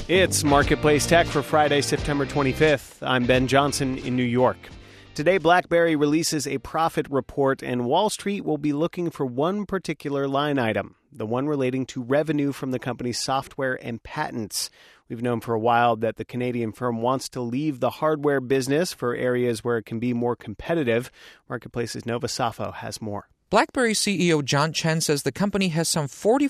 It's Marketplace Tech for Friday, September 25th. I'm Ben Johnson in New York. Today, BlackBerry releases a profit report, and Wall Street will be looking for one particular line item, the one relating to revenue from the company's software and patents. We've known for a while that the Canadian firm wants to leave the hardware business for areas where it can be more competitive. Marketplace's Nova Safo has more. BlackBerry CEO John Chen says the company has some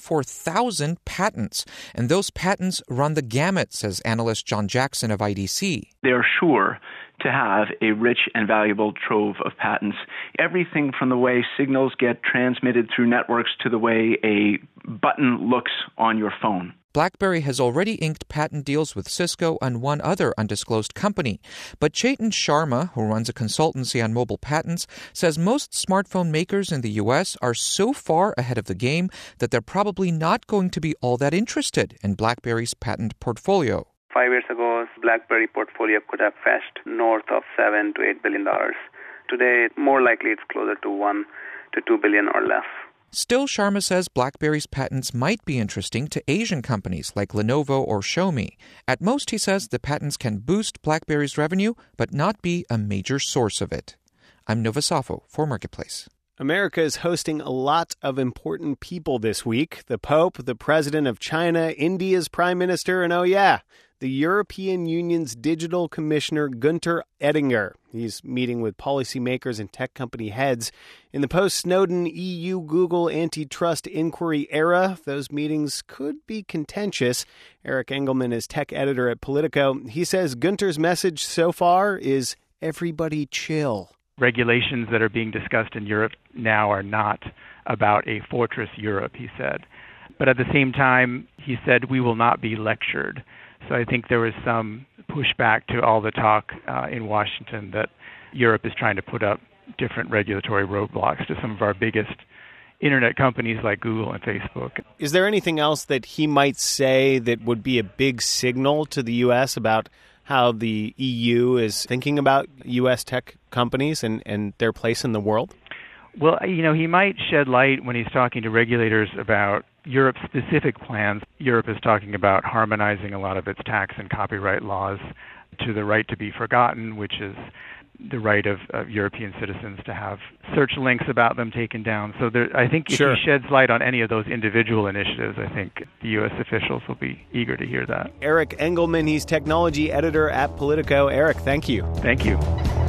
44,000 patents, and those patents run the gamut, says analyst John Jackson of IDC. They're sure to have a rich and valuable trove of patents. Everything from the way signals get transmitted through networks to the way a button looks on your phone. BlackBerry has already inked patent deals with Cisco and one other undisclosed company. But Chetan Sharma, who runs a consultancy on mobile patents, says most smartphone makers in the U.S. are so far ahead of the game that they're probably not going to be all that interested in BlackBerry's patent portfolio. 5 years ago, BlackBerry portfolio could have fetched north of $7 to $8 billion. Today, more likely it's closer to $1 to $2 billion or less. Still, Sharma says BlackBerry's patents might be interesting to Asian companies like Lenovo or Xiaomi. At most, he says, the patents can boost BlackBerry's revenue, but not be a major source of it. I'm Nova Safo for Marketplace. America is hosting a lot of important people this week. The Pope, the President of China, India's Prime Minister, and the European Union's Digital Commissioner Günther Oettinger. He's meeting with policymakers and tech company heads. In the post-Snowden EU-Google antitrust inquiry era, those meetings could be contentious. Eric Engelman is tech editor at Politico. He says Günther's message so far is everybody chill. Regulations that are being discussed in Europe now are not about a fortress Europe, he said. But at the same time, he said we will not be lectured. So I think there was some pushback to all the talk in Washington that Europe is trying to put up different regulatory roadblocks to some of our biggest internet companies like Google and Facebook. Is there anything else that he might say that would be a big signal to the U.S. about how the EU is thinking about U.S. tech companies and their place in the world? Well, he might shed light when he's talking to regulators about Europe's specific plans. Europe is talking about harmonizing a lot of its tax and copyright laws to the right to be forgotten, which is the right of European citizens to have search links about them taken down. So I think if he sheds light on any of those individual initiatives, I think the U.S. officials will be eager to hear that. Eric Engelman, he's technology editor at Politico. Eric, thank you. Thank you.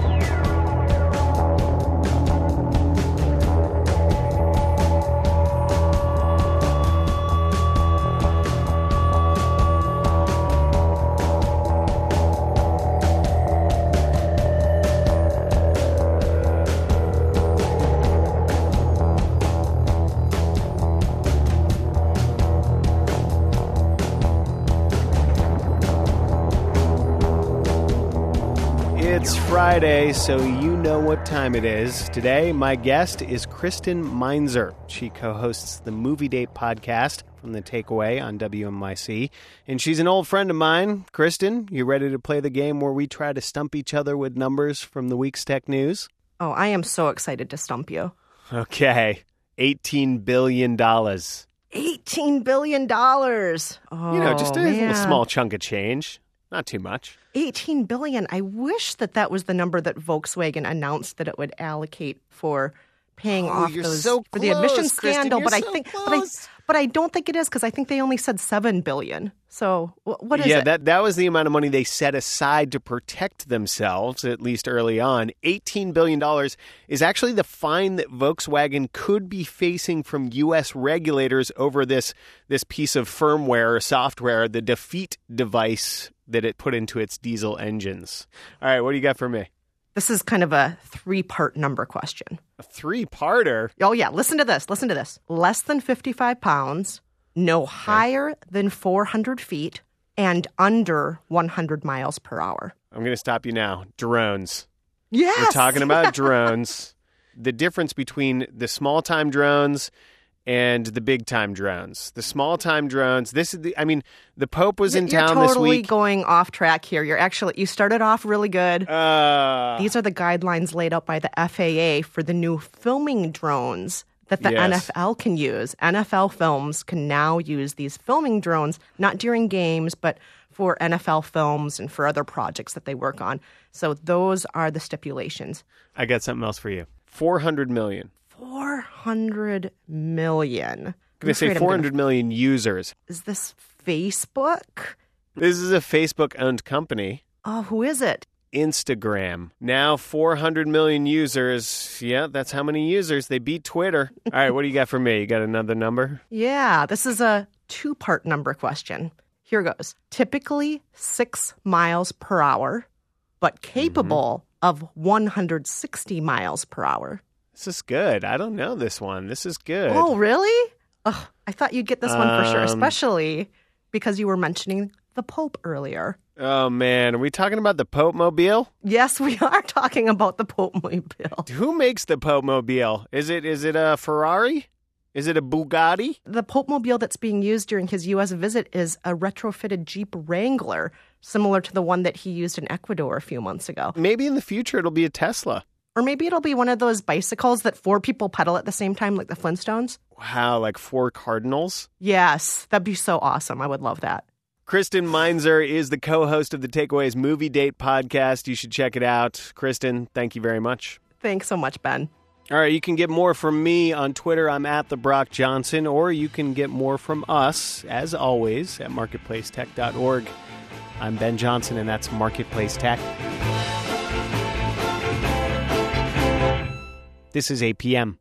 It's Friday, so you know what time it is. Today, my guest is Kristen Meinzer. She co-hosts the Movie Date podcast from The Takeaway on WNYC, and she's an old friend of mine. Kristen, you ready to play the game where we try to stump each other with numbers from the week's tech news? Oh, I am so excited to stump you. Okay, $18 billion. $18 billion. Oh, just a little small chunk of change. Not too much. $18 billion. I wish that was the number that Volkswagen announced that it would allocate for paying off those for the emissions scandal. But I don't think it is because I think they only said $7 billion. So what is it? Yeah, that was the amount of money they set aside to protect themselves, at least early on. $18 billion is actually the fine that Volkswagen could be facing from U.S. regulators over this piece of firmware or software, the Defeat device that it put into its diesel engines. All right, what do you got for me? This is kind of a 3-part number question. A 3-parter? Oh, yeah. Listen to this. Less than 55 pounds, no higher than 400 feet, and under 100 miles per hour. I'm going to stop you now. Drones. Yes! We're talking about drones. The difference between the small-time drones and the big-time drones. The small-time drones, the Pope was in town this week. You're totally going off track here. You started off really good. These are the guidelines laid out by the FAA for the new filming drones that the NFL can use. NFL Films can now use these filming drones, not during games, but for NFL films and for other projects that they work on. So those are the stipulations. I got something else for you. 400 million. 400 million. They say 400 million users. Is this Facebook? This is a Facebook-owned company. Oh, who is it? Instagram. Now 400 million users. Yeah, that's how many users. They beat Twitter. All right, what do you got for me? You got another number? Yeah, this is a two-part number question. Here goes. Typically 6 miles per hour, but capable of 160 miles per hour. This is good. I don't know this one. This is good. Oh, really? Oh, I thought you'd get this one for sure, especially because you were mentioning the Pope earlier. Oh, man. Are we talking about the Pope Mobile? Yes, we are talking about the Pope Mobile. Who makes the Pope Mobile? Is it a Ferrari? Is it a Bugatti? The Pope Mobile that's being used during his U.S. visit is a retrofitted Jeep Wrangler, similar to the one that he used in Ecuador a few months ago. Maybe in the future it'll be a Tesla. Or maybe it'll be one of those bicycles that 4 people pedal at the same time, like the Flintstones. Wow, like 4 cardinals? Yes, that'd be so awesome. I would love that. Kristen Meinzer is the co-host of the Takeaways Movie Date podcast. You should check it out. Kristen, thank you very much. Thanks so much, Ben. All right, you can get more from me on Twitter. I'm at the Brock Johnson, or you can get more from us, as always, at marketplacetech.org. I'm Ben Johnson, and that's Marketplace Tech. This is APM.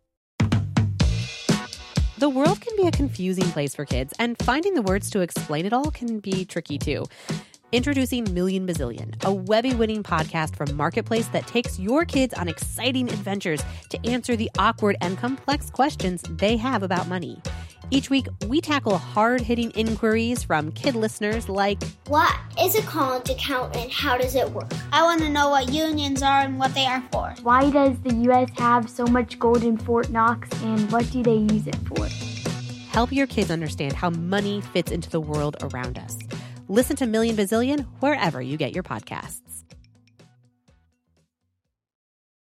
The world can be a confusing place for kids, and finding the words to explain it all can be tricky too. Introducing Million Bazillion, a Webby-winning podcast from Marketplace that takes your kids on exciting adventures to answer the awkward and complex questions they have about money. Each week, we tackle hard-hitting inquiries from kid listeners like, what is a college account and how does it work? I want to know what unions are and what they are for. Why does the U.S. have so much gold in Fort Knox and what do they use it for? Help your kids understand how money fits into the world around us. Listen to Million Bazillion wherever you get your podcasts.